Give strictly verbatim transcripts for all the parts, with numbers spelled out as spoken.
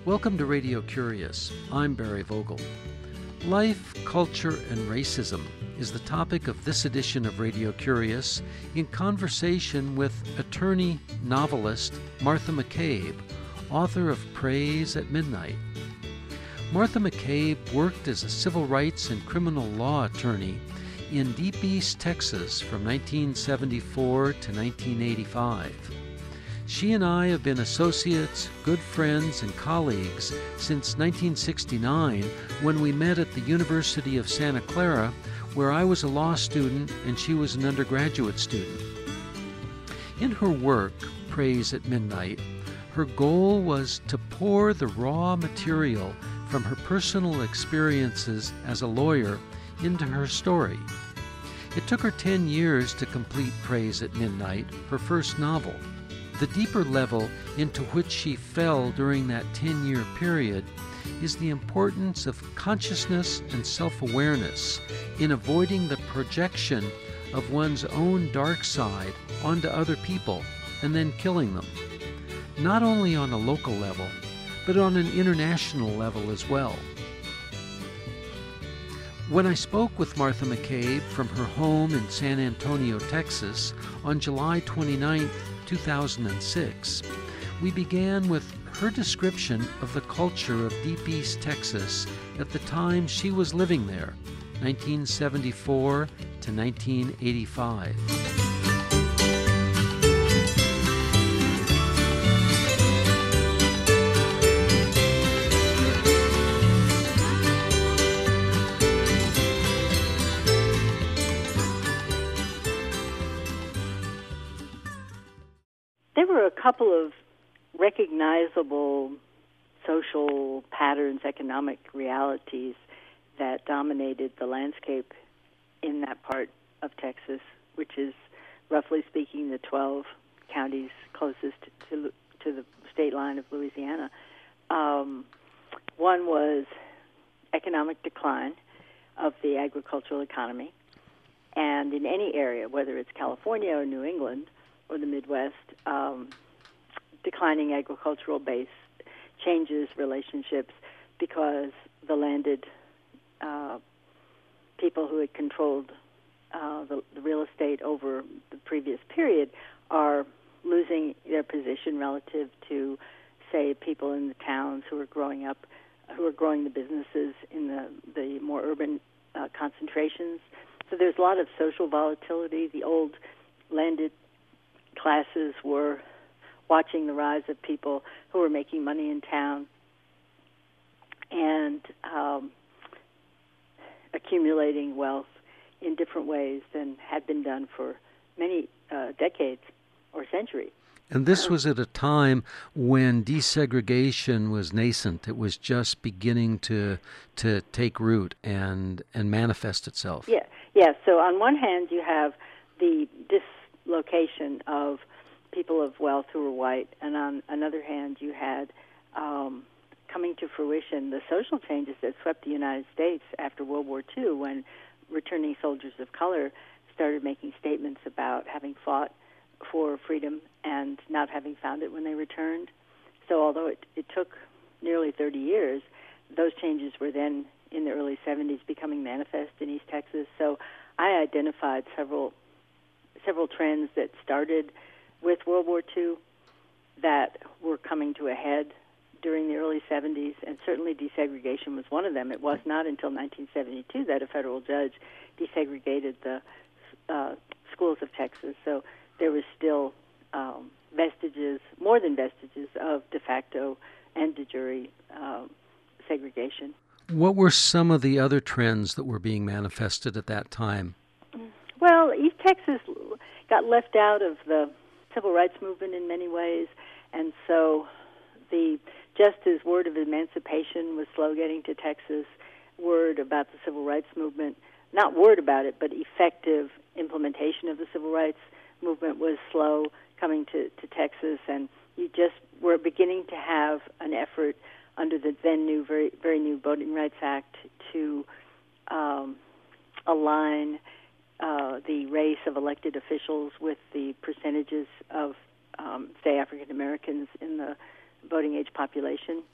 Welcome to Radio Curious. I'm Barry Vogel. Life, culture, and racism is the topic of this edition of Radio Curious in conversation with attorney, novelist Martha McCabe, author of Praise at Midnight. Martha McCabe worked as a civil rights and criminal law attorney in Deep East, Texas from nineteen seventy-four to nineteen eighty-five. She and I have been associates, good friends, and colleagues since nineteen sixty-nine when we met at the University of Santa Clara, where I was a law student and she was an undergraduate student. In her work, Praise at Midnight, her goal was to pour the raw material from her personal experiences as a lawyer into her story. It took her ten years to complete Praise at Midnight, her first novel. The deeper level into which she fell during that ten-year period is the importance of consciousness and self-awareness in avoiding the projection of one's own dark side onto other people and then killing them, not only on a local level, but on an international level as well. When I spoke with Martha McCabe from her home in San Antonio, Texas, on July twenty-ninth, two thousand six, we began with her description of the culture of Deep East, Texas at the time she was living there, nineteen seventy-four to nineteen eighty-five. There were a couple of recognizable social patterns, economic realities that dominated the landscape in that part of Texas, which is, roughly speaking, the twelve counties closest to, to the state line of Louisiana. Um, one was economic decline of the agricultural economy, and in any area, whether it's California or New England or the Midwest, um, declining agricultural base changes relationships because the landed uh, people who had controlled uh, the, the real estate over the previous period are losing their position relative to, say, people in the towns who are growing up, who are growing the businesses in the, the more urban uh, concentrations. So there's a lot of social volatility. The old landed classes were watching the rise of people who were making money in town and um, accumulating wealth in different ways than had been done for many uh, decades or centuries. And this was at a time when desegregation was nascent. It was just beginning to to take root and and manifest itself. Yeah, yeah. So on one hand, you have the dislocation of people of wealth who were white, and on another hand, you had um, coming to fruition the social changes that swept the United States after World War Two, when returning soldiers of color started making statements about having fought for freedom and not having found it when they returned. So although it, it took nearly thirty years, those changes were then in the early seventies becoming manifest in East Texas. So I identified several several trends that started with World War Two that were coming to a head during the early seventies, and certainly desegregation was one of them. It was not until nineteen seventy-two that a federal judge desegregated the uh, schools of Texas. So there was still um, vestiges, more than vestiges, of de facto and de jure uh, segregation. What were some of the other trends that were being manifested at that time? Well, East Texas got left out of the civil rights movement in many ways, and so the just as word of emancipation was slow getting to Texas, word about the civil rights movement, not word about it, but effective implementation of the civil rights movement was slow coming to, to Texas, and you just were beginning to have an effort under the then new, very very new Voting Rights Act to um, align uh, the race of elected officials with the percentages of, um, say, African Americans in the voting age population.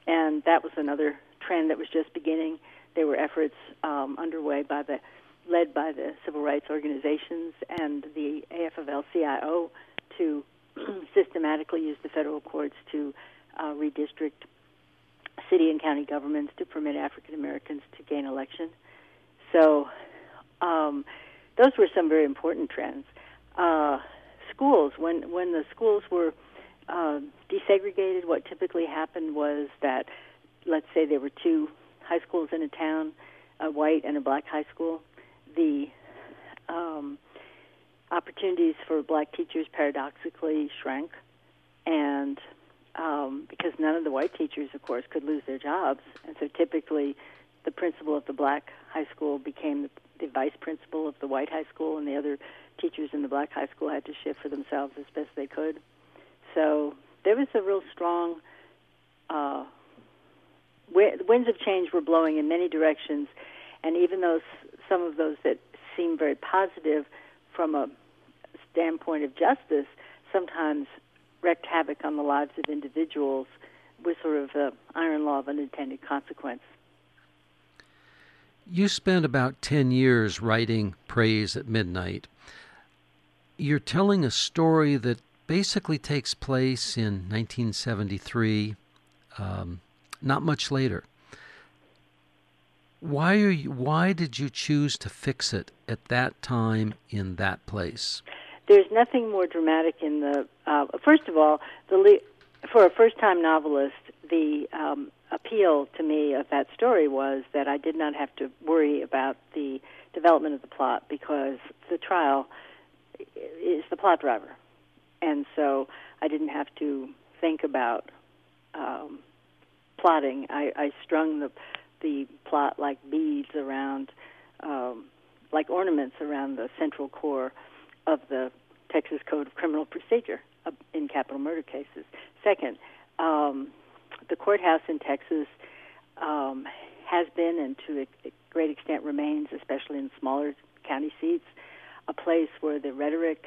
and that was another trend that was just beginning. There were efforts um, underway by the, led by the civil rights organizations and the A F L C I O to systematically use the federal courts to uh, redistrict city and county governments to permit African Americans to gain election. So um, those were some very important trends. Uh, schools, when when the schools were uh, desegregated, what typically happened was that, let's say there were two high schools in a town, a white and a black high school. The um, opportunities for black teachers paradoxically shrank, and um, because none of the white teachers, of course, could lose their jobs, and so typically the principal of the black high school became the, the vice principal of the white high school, and the other teachers in the black high school had to shift for themselves as best they could. So there was a real strong, uh, the winds of change were blowing in many directions, and even though some of those that seem very positive from a standpoint of justice sometimes wreaked havoc on the lives of individuals with sort of the iron law of unintended consequence. You spent about ten years writing Praise at Midnight. You're telling a story that basically takes place in nineteen seventy-three, um, not much later. Why are you, why did you choose to fix it at that time in that place? There's nothing more dramatic in the. Uh, first of all, the le- for a first-time novelist, the um, appeal to me of that story was that I did not have to worry about the development of the plot because the trial is the plot driver, and so I didn't have to think about um, plotting. I, I strung the the plot like beads around, um, like ornaments around the central core of the Texas Code of Criminal Procedure uh, in capital murder cases. Second, um, the courthouse in Texas um, has been, and to a great extent remains, especially in smaller county seats, a place where the rhetoric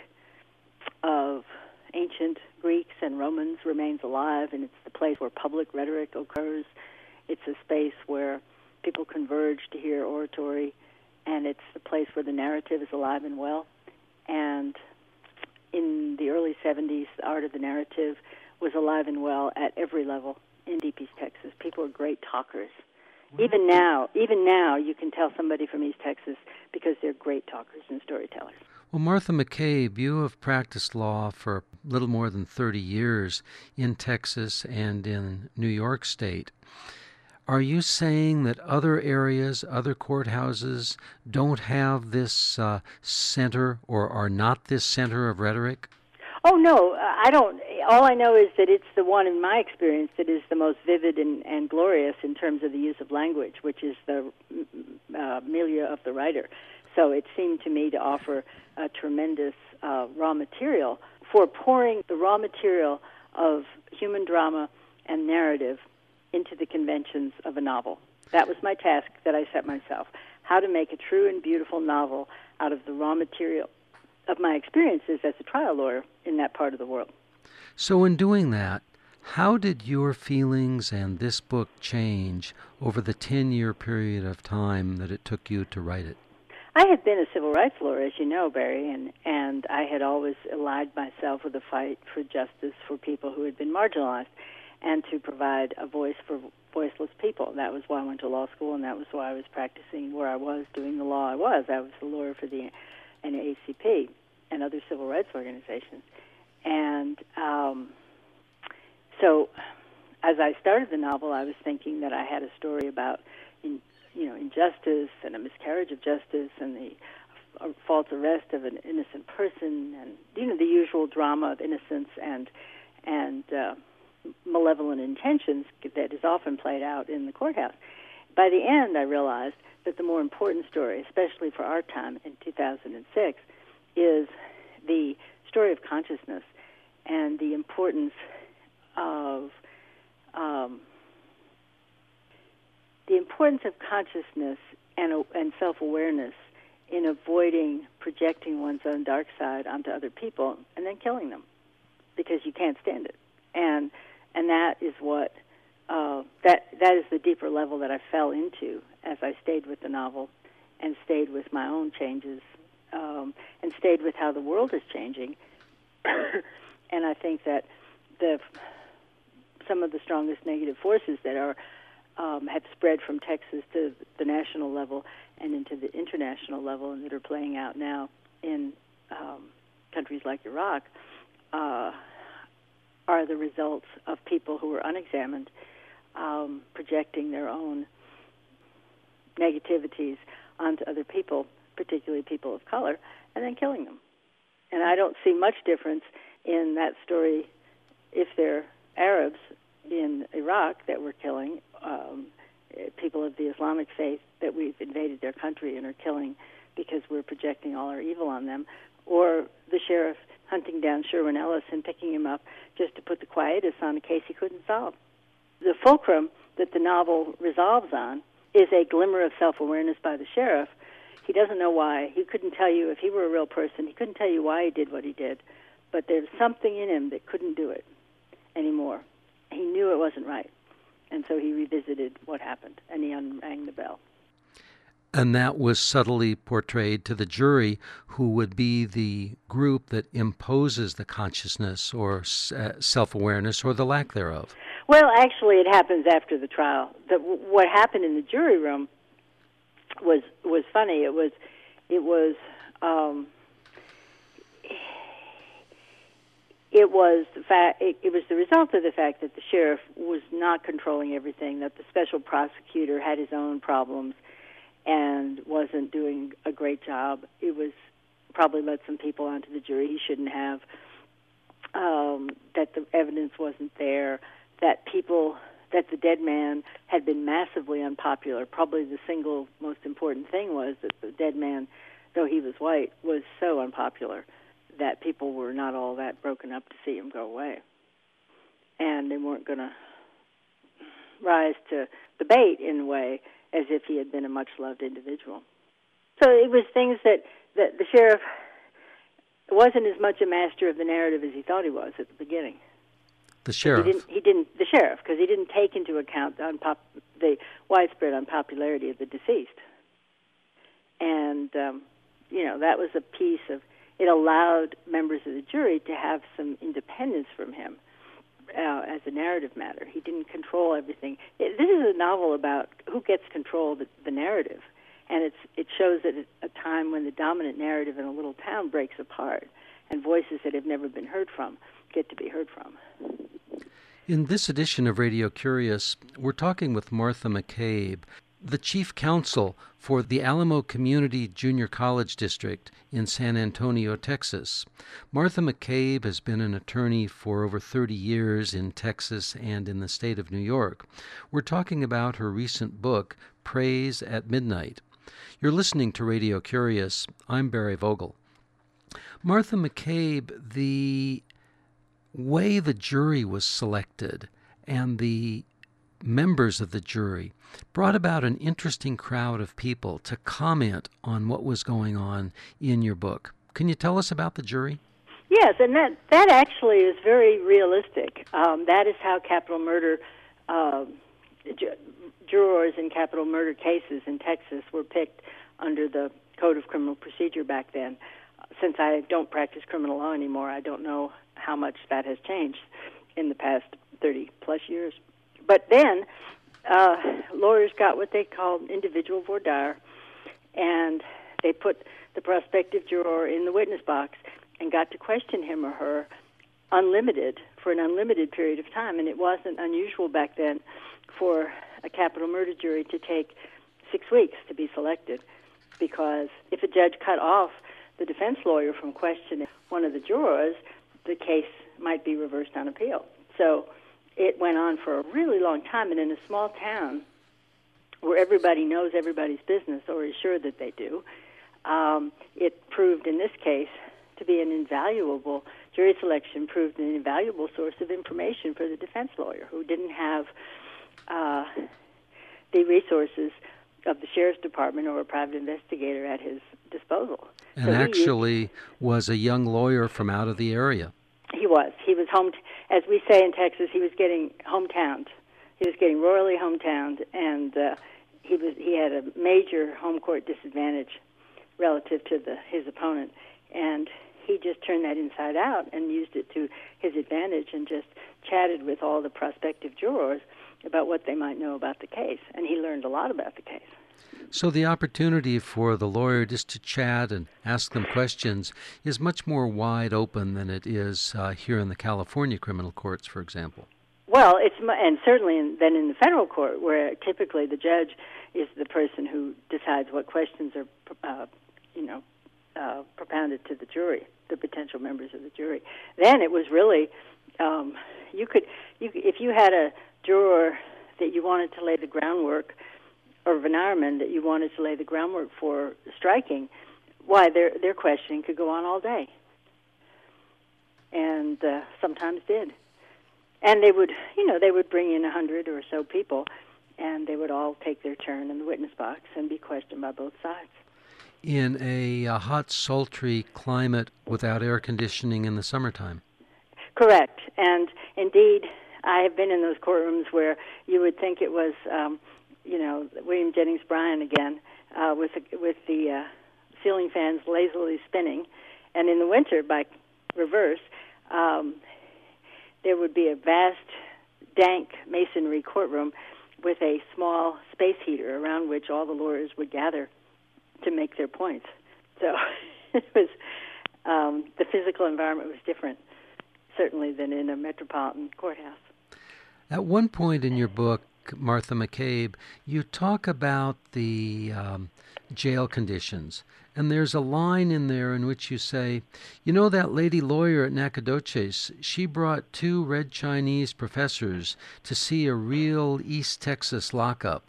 of ancient Greeks and Romans remains alive, and it's the place where public rhetoric occurs. It's a space where people converge to hear oratory, and it's the place where the narrative is alive and well. And in the early seventies, the art of the narrative was alive and well at every level in Deep East Texas. People are great talkers. Mm-hmm. Even now, even now, you can tell somebody from East Texas because they're great talkers and storytellers. Well, Martha McCabe, you have practiced law for a little more than thirty years in Texas and in New York State. Are you saying that other areas, other courthouses, don't have this uh, center or are not this center of rhetoric? Oh, no, I don't. All I know is that it's the one, in my experience, that is the most vivid and, and glorious in terms of the use of language, which is the uh, milieu of the writer. So it seemed to me to offer a tremendous uh, raw material for pouring the raw material of human drama and narrative into the conventions of a novel. That was my task that I set myself, how to make a true and beautiful novel out of the raw material of my experiences as a trial lawyer in that part of the world. So in doing that, how did your feelings and this book change over the ten-year period of time that it took you to write it? I had been a civil rights lawyer, as you know, Barry, and, and I had always allied myself with a fight for justice for people who had been marginalized and to provide a voice for voiceless people. That was why I went to law school, and that was why I was practicing where I was, doing the law I was. I was a lawyer for the N double A C P and other civil rights organizations. And um, so as I started the novel, I was thinking that I had a story about in, you know, injustice and a miscarriage of justice and the uh, false arrest of an innocent person and, you know, the usual drama of innocence and and uh, malevolent intentions that is often played out in the courthouse. By the end, I realized that the more important story, especially for our time in two thousand six, is the story of consciousness and the importance of um, the importance of consciousness and, and self-awareness in avoiding projecting one's own dark side onto other people and then killing them because you can't stand it. And and that is what uh, that that is the deeper level that I fell into as I stayed with the novel and stayed with my own changes um, and stayed with how the world is changing. And I think that the some of the strongest negative forces that are um, have spread from Texas to the national level and into the international level, and that are playing out now in um, countries like Iraq, uh, are the results of people who were unexamined, um, projecting their own negativities onto other people, particularly people of color, and then killing them. And I don't see much difference in that story if they're Arabs in Iraq that we're killing, um, people of the Islamic faith that we've invaded their country and are killing because we're projecting all our evil on them, or the sheriff hunting down Sherwin Ellis and picking him up just to put the quietus on a case he couldn't solve. The fulcrum that the novel resolves on is a glimmer of self-awareness by the sheriff. He doesn't know why. He couldn't tell you if he were a real person. He couldn't tell you why he did what he did. But there's something in him that couldn't do it anymore. He knew it wasn't right. And so he revisited what happened, and he unrang the bell. And that was subtly portrayed to the jury, who would be the group that imposes the consciousness or uh, self-awareness or the lack thereof. Well, actually, it happens after the trial. The, what happened in the jury room was was funny. It was it was um, it was the fact. It, it was the result of the fact that the sheriff was not controlling everything. That the special prosecutor had his own problems and wasn't doing a great job. It was probably let some people onto the jury he shouldn't have. Um, that the evidence wasn't there. That people, that the dead man had been massively unpopular. Probably the single most important thing was that the dead man, though he was white, was so unpopular that people were not all that broken up to see him go away. And they weren't going to rise to the bait in a way as if he had been a much-loved individual. So it was things that, that the sheriff wasn't as much a master of the narrative as he thought he was at the beginning. The sheriff. He didn't, he didn't. The sheriff, because he didn't take into account the, unpop, the widespread unpopularity of the deceased, and um, you know that was a piece of. It allowed members of the jury to have some independence from him uh, as a narrative matter. He didn't control everything. It, this is a novel about who gets control of the, the narrative, and it's it shows at a time when the dominant narrative in a little town breaks apart, and voices that have never been heard from get to be heard from. In this edition of Radio Curious, we're talking with Martha McCabe, the chief counsel for the Alamo Community Junior College District in San Antonio, Texas. Martha McCabe has been an attorney for over thirty years in Texas and in the state of New York. We're talking about her recent book, Praise at Midnight. You're listening to Radio Curious. I'm Barry Vogel. Martha McCabe, the way the jury was selected and the members of the jury brought about an interesting crowd of people to comment on what was going on in your book. Can you tell us about the jury? Yes, and that, that actually is very realistic. Um, that is how capital murder, uh, ju- jurors in capital murder cases in Texas were picked under the Code of Criminal Procedure back then. Since I don't practice criminal law anymore, I don't know how much that has changed in the past thirty-plus years. But then uh, lawyers got what they called individual voir dire, and they put the prospective juror in the witness box and got to question him or her unlimited, for an unlimited period of time. And it wasn't unusual back then for a capital murder jury to take six weeks to be selected, because if a judge cut off the defense lawyer from questioning one of the jurors, the case might be reversed on appeal. So it went on for a really long time, and in a small town where everybody knows everybody's business, or is sure that they do, um, it proved in this case to be an invaluable, jury selection proved an invaluable source of information for the defense lawyer, who didn't have uh, the resources of the sheriff's department or a private investigator at his disposal. And so actually used, was a young lawyer from out of the area. He was. He was home, as we say in Texas, he was getting hometowned. he was getting royally hometowned, and uh, he was he had a major home court disadvantage relative to the his opponent, and he just turned that inside out and used it to his advantage and just chatted with all the prospective jurors about what they might know about the case, and he learned a lot about the case. So the opportunity for the lawyer just to chat and ask them questions is much more wide open than it is uh, here in the California criminal courts, for example. Well, it's and certainly in, then in the federal court, where typically the judge is the person who decides what questions are, uh, you know, uh, propounded to the jury, the potential members of the jury. Then it was really, um, you could, you if you had a juror that you wanted to lay the groundwork, or Venarman that you wanted to lay the groundwork for striking, why their their questioning could go on all day, and uh, sometimes did. And they would, you know, they would bring in a hundred or so people, and they would all take their turn in the witness box and be questioned by both sides. In a, a hot, sultry climate without air conditioning in the summertime. Correct. And indeed, I have been in those courtrooms where you would think it was, um, you know, William Jennings Bryan again, uh, with the, with the uh, ceiling fans lazily spinning, and in the winter, by reverse, um, there would be a vast, dank masonry courtroom with a small space heater around which all the lawyers would gather to make their points. So it was um, the physical environment was different, certainly, than in a metropolitan courthouse. At one point in your book, Martha McCabe, you talk about the um, jail conditions. And there's a line in there in which you say, you know, that lady lawyer at Nacogdoches, she brought two red Chinese professors to see a real East Texas lockup.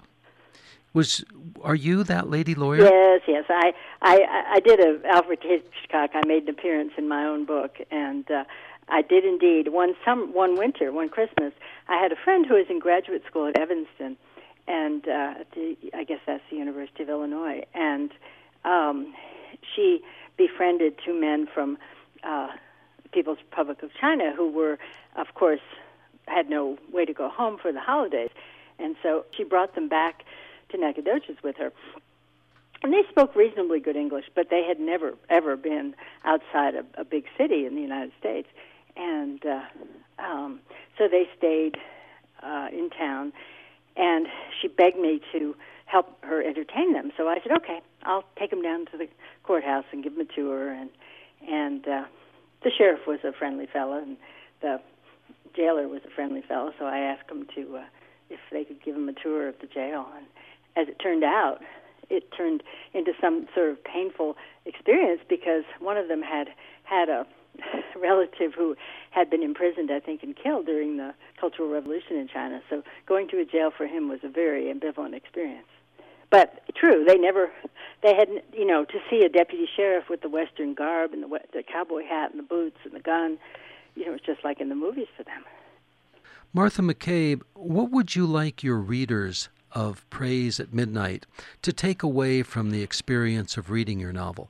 Was are you that lady lawyer? Yes, yes. I I, I did a Alfred Hitchcock. I made an appearance in my own book, and uh, I did indeed. One some one winter, one Christmas, I had a friend who was in graduate school at Evanston, and uh, at the, I guess that's the University of Illinois, and Um, she befriended two men from uh, People's Republic of China who were, of course, had no way to go home for the holidays. And so she brought them back to Nacogdoches with her. And they spoke reasonably good English, but they had never, ever been outside a, a big city in the United States. And uh, um, so they stayed uh, in town, and she begged me to help her entertain them. So I said, okay, I'll take them down to the courthouse and give them a tour. And and uh, the sheriff was a friendly fellow, and the jailer was a friendly fellow. So I asked them to uh, if they could give them a tour of the jail. And as it turned out, it turned into some sort of painful experience because one of them had had a relative who had been imprisoned, I think, and killed during the Cultural Revolution in China. So going to a jail for him was a very ambivalent experience. But true, they never, they had, you know, to see a deputy sheriff with the Western garb and the, the cowboy hat and the boots and the gun, you know, it's just like in the movies for them. Martha McCabe, what would you like your readers of Praise at Midnight to take away from the experience of reading your novel?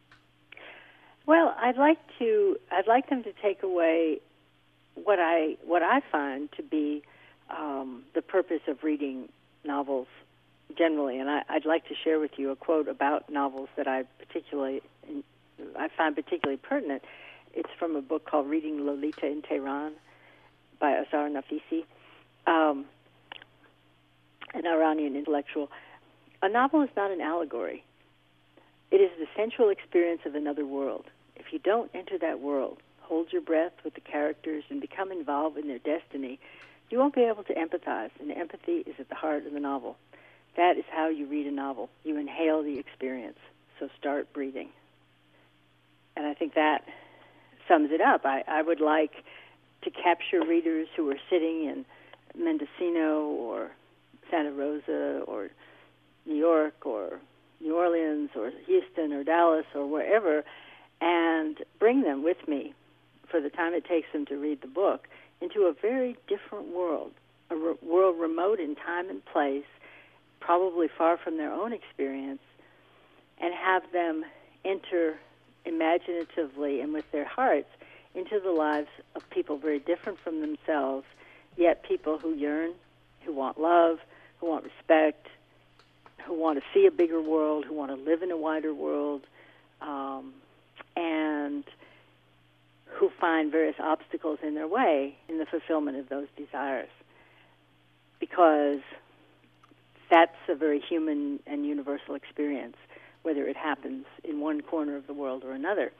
Well, I'd like to, I'd like them to take away what I, what I find to be um, the purpose of reading novels generally, and I, I'd like to share with you a quote about novels that I particularly, I find particularly pertinent. It's from a book called Reading Lolita in Tehran by Azar Nafisi, um, an Iranian intellectual. A novel is not an allegory. It is the sensual experience of another world. If you don't enter that world, hold your breath with the characters, and become involved in their destiny, you won't be able to empathize, and empathy is at the heart of the novel. That is how you read a novel. You inhale the experience, so start breathing. And I think that sums it up. I, I would like to capture readers who are sitting in Mendocino or Santa Rosa or New York or New Orleans or Houston or Dallas or wherever, and bring them with me for the time it takes them to read the book into a very different world, a re- world remote in time and place, probably far from their own experience, and have them enter imaginatively and with their hearts into the lives of people very different from themselves, yet people who yearn who want love, who want respect, who want to see a bigger world, who want to live in a wider world, um, and who find various obstacles in their way in the fulfillment of those desires. Because that's a very human and universal experience, whether it happens in one corner of the world or another.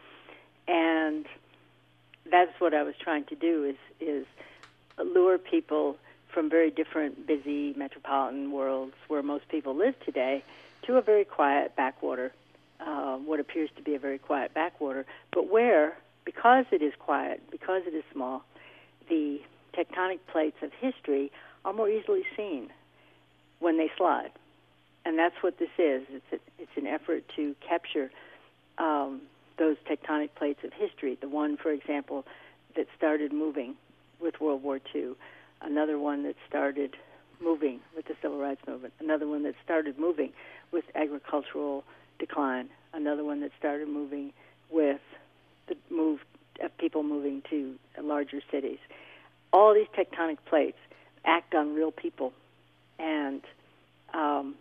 And that's what I was trying to do, is is lure people from very different, busy metropolitan worlds where most people live today to a very quiet backwater, uh, what appears to be a very quiet backwater, but where, because it is quiet, because it is small, the tectonic plates of history are more easily seen when they slide. And that's what this is. It's a, it's an effort to capture um, those tectonic plates of history. The one, for example, that started moving with World War Two, another one that started moving with the Civil Rights Movement, another one that started moving with agricultural decline, another one that started moving with the move of people moving to larger cities. All these tectonic plates act on real people, and um,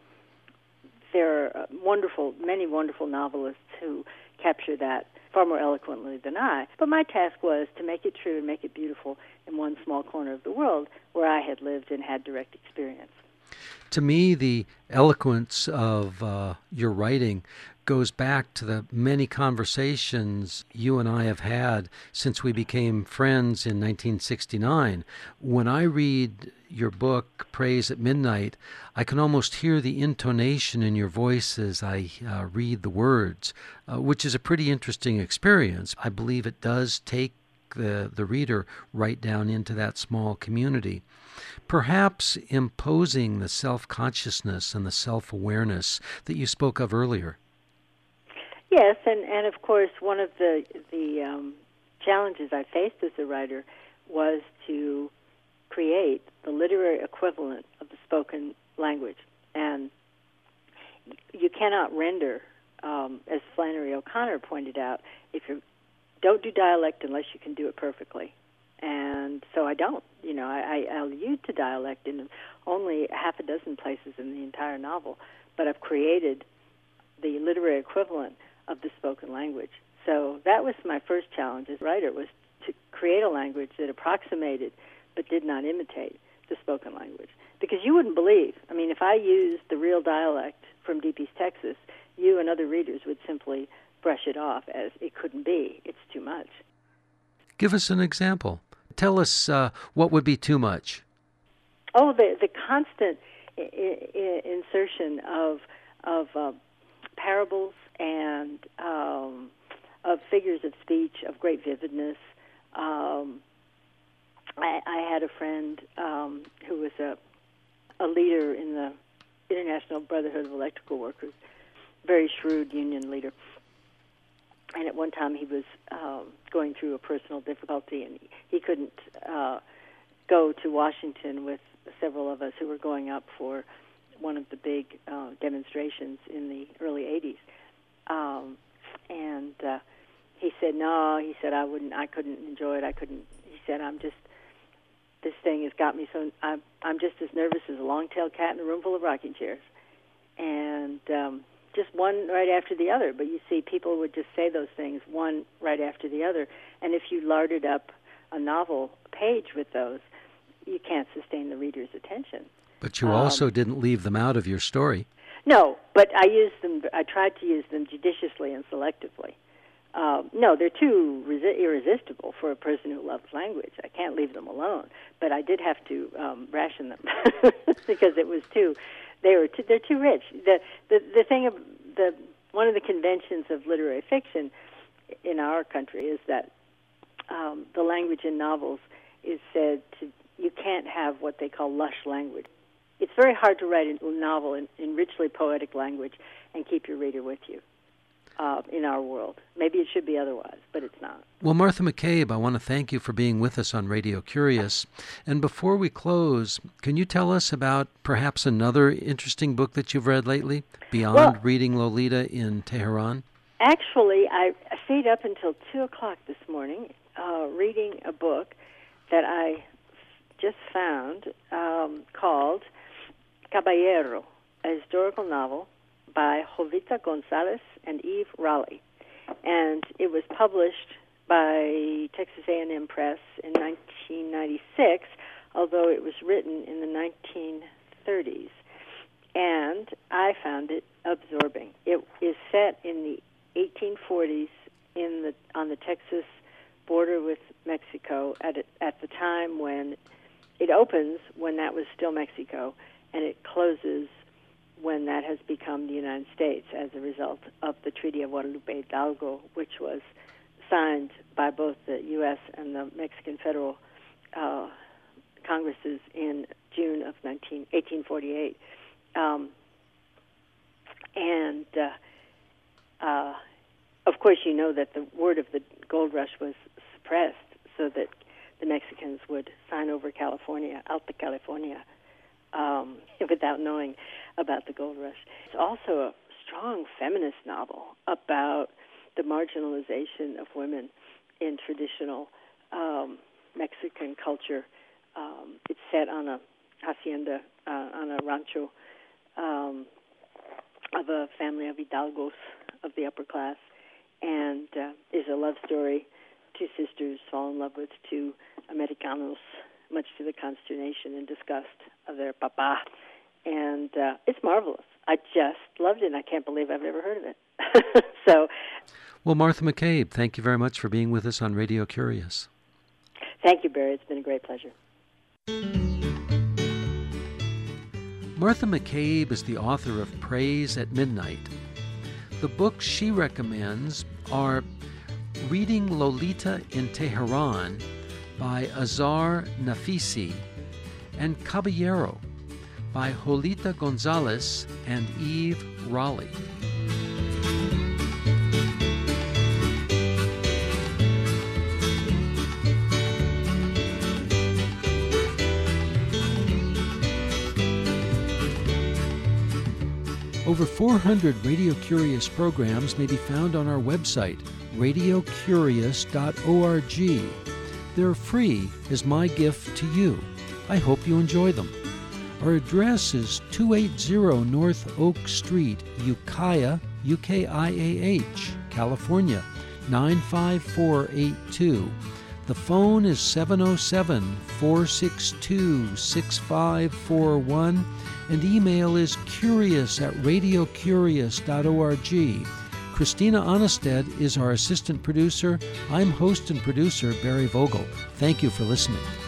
there are wonderful, many wonderful novelists who capture that far more eloquently than I. But my task was to make it true and make it beautiful in one small corner of the world where I had lived and had direct experience. To me, the eloquence of uh, your writing goes back to the many conversations you and I have had since we became friends in nineteen sixty-nine. When I read your book, Praise at Midnight, I can almost hear the intonation in your voice as I uh, read the words, uh, which is a pretty interesting experience. I believe it does take the, the reader right down into that small community, perhaps imposing the self-consciousness and the self-awareness that you spoke of earlier. Yes, and, and of course, one of the the um, challenges I faced as a writer was to create the literary equivalent of the spoken language. And you cannot render, um, as Flannery O'Connor pointed out, if you don't do dialect unless you can do it perfectly. And so I don't. You know, I, I allude to dialect in only half a dozen places in the entire novel, but I've created the literary equivalent of the spoken language. So that was my first challenge as a writer, was to create a language that approximated but did not imitate the spoken language. Because you wouldn't believe, I mean, if I used the real dialect from Deep East Texas, you and other readers would simply brush it off as it couldn't be. It's too much. Give us an example. Tell us uh, what would be too much. Oh, the the constant I- I- insertion of of uh, parables and um, of figures of speech of great vividness. Um, I, I had a friend um, who was a a leader in the International Brotherhood of Electrical Workers, very shrewd union leader. And at one time he was um, going through a personal difficulty, and he, he couldn't uh, go to Washington with several of us who were going up for one of the big uh, demonstrations in the early eighties. Um, and uh, he said, no, he said, I wouldn't, I couldn't enjoy it. I couldn't, he said, I'm just, this thing has got me so, I'm, I'm just as nervous as a long-tailed cat in a room full of rocking chairs. And um, just one right after the other. But you see, people would just say those things one right after the other. And if you larded up a novel page with those, you can't sustain the reader's attention. But you um, also didn't leave them out of your story. No, but I used them. I tried to use them judiciously and selectively. Uh, no, they're too resi- irresistible for a person who loves language. I can't leave them alone. But I did have to um, ration them because it was too. They were too, they're too rich. The the the thing of the one of the conventions of literary fiction in our country is that um, the language in novels is said to, you can't have what they call lush language. It's very hard to write a novel in, in richly poetic language and keep your reader with you uh, in our world. Maybe it should be otherwise, but it's not. Well, Martha McCabe, I want to thank you for being with us on Radio Curious. And before we close, can you tell us about perhaps another interesting book that you've read lately, beyond well, reading Lolita in Tehran? Actually, I stayed up until two o'clock this morning uh, reading a book that I just found um, called Caballero, a historical novel by Jovita Gonzalez and Eve Raleigh. And it was published by Texas A and M Press in nineteen ninety-six, although it was written in the nineteen thirties. And I found it absorbing. It is set in the eighteen forties in the on the Texas border with Mexico at a, at the time when it opens, when that was still Mexico, and it closes when that has become the United States as a result of the Treaty of Guadalupe Hidalgo, which was signed by both the U S and the Mexican federal uh, Congresses in June of eighteen forty-eight. Um, and, uh, uh, of course, you know that the word of the gold rush was suppressed so that the Mexicans would sign over California, Alta California, um, without knowing about the gold rush. It's also a strong feminist novel about the marginalization of women in traditional um, Mexican culture. Um, it's set on a hacienda, uh, on a rancho um, of a family of hidalgos of the upper class, and uh, is a love story. Two sisters fall in love with two Americanos, much to the consternation and disgust of their papa. And uh, it's marvelous. I just loved it, and I can't believe I've never heard of it. so, Well, Martha McCabe, thank you very much for being with us on Radio Curious. Thank you, Barry. It's been a great pleasure. Martha McCabe is the author of Praise at Midnight. The books she recommends are Reading Lolita in Tehran by Azar Nafisi and Caballero by Jovita Gonzalez and Eve Raleigh. Over four hundred Radio Curious programs may be found on our website, radio curious dot org. They're free as my gift to you. I hope you enjoy them. Our address is two eighty North Oak Street, Ukiah, U K I A H, California, nine five four eight two. The phone is seven oh seven, four six two, six five four one, and email is curious at radio curious dot org. Christina Onnested is our assistant producer. I'm host and producer Barry Vogel. Thank you for listening.